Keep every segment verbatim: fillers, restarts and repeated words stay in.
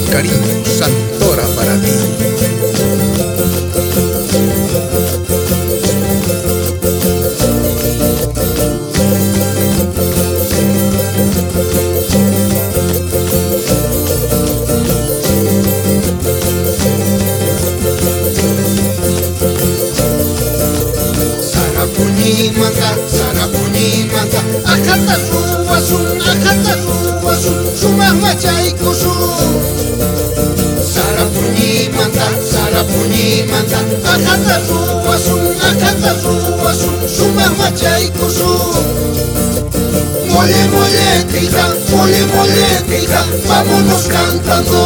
cariño, Santora para ti. Sarapunimanta, Sarapunimanta, ajata ruwasun, ajata ruwasun, sumaq machaykusun. Sarapunimanta, Sarapunimanta, ajata ruwasun, ajata ruwasun, sumaq machaykusun. Mole, mole, tija, mole, mole, tija, vámonos cantando.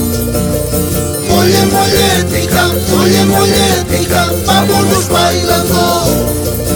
Mole, mole, tija, mole, mole, tija, vámonos bailando.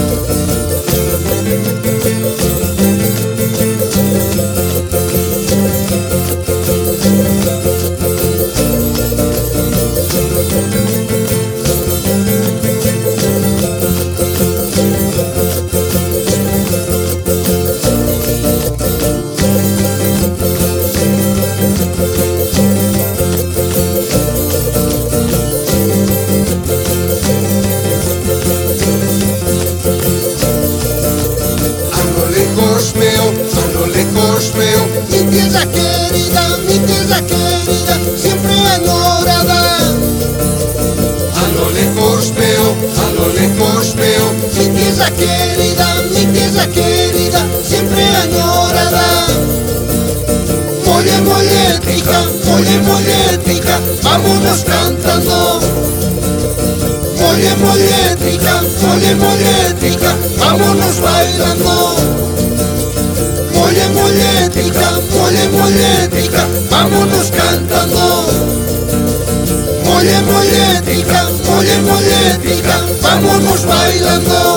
A lo lejos veo mi tierra querida, mi tierra querida, siempre añorada. A lo lejos veo, a lo lejos veo mi tierra querida, mi tierra querida, siempre añorada. Mole, mole, tija, mole, mole, tija, vámonos cantando. Mole, mole, tija, mole, mole, tija, vámonos bailando. Mole, mole, tija, mole, mole, tija, vámonos cantando. Mole, mole, tija, mole, mole, tija, vámonos bailando.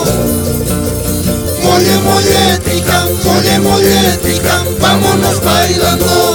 Mole, mole, tija, mole, mole, tija, vámonos bailando.